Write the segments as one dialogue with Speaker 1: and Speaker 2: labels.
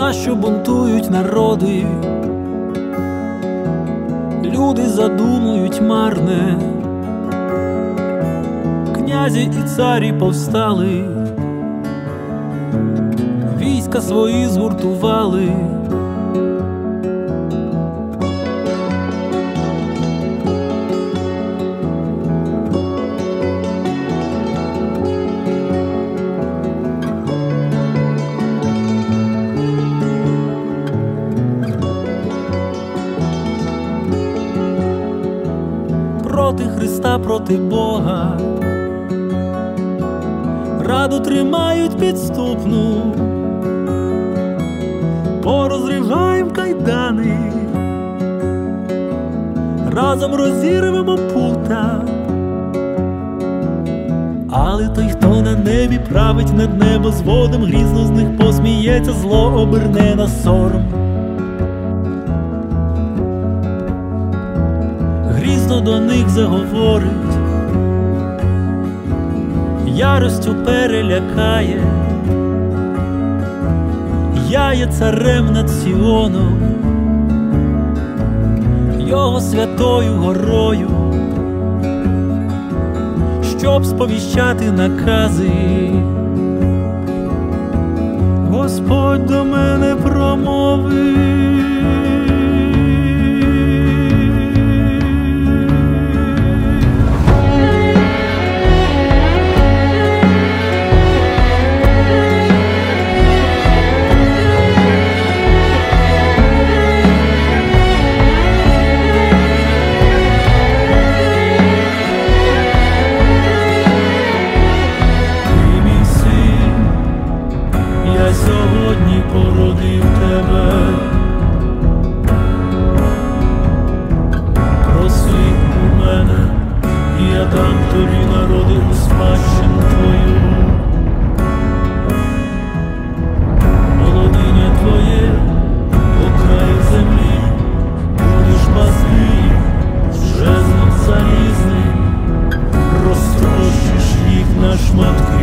Speaker 1: Нащо бунтують народи, люди задумують марне, князі і царі повстали, війська свої згуртували. Проти Христа, проти Бога, раду тримають підступну, порозриваєм кайдани, разом розірвемо пута. Але той, хто на небі править над небозводом, грізно з них посміється, зло оберне на сором. Грізно до них заговорить, яростю перелякає. Я є царем над Сіоном, його святою горою, щоб сповіщати накази. Господь до мене промовив. Сьогодні породив тебе, проси у мене, і я дам тобі народи у спадщину твою. Володіння твоє по краю землі, будеш пасти жезлом залізним, розтрощиш їх на шматки.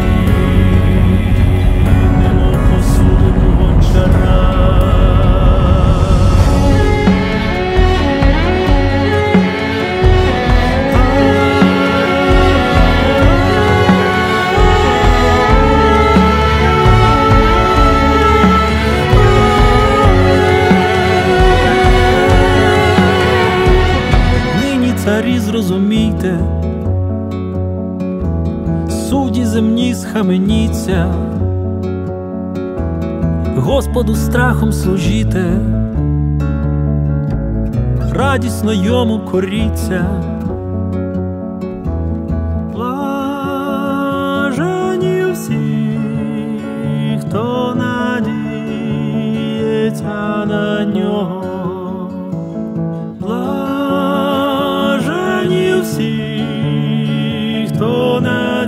Speaker 1: Царі, зрозумійте, судді земні, схаменіться, Господу страхом служіте, радісно йому коріться. Блажені всі, хто надіється на нього. Всі, хто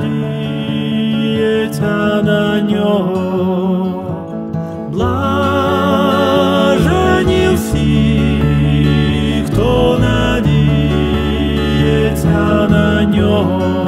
Speaker 1: надіється на нього, блажені всі, хто надіється на нього.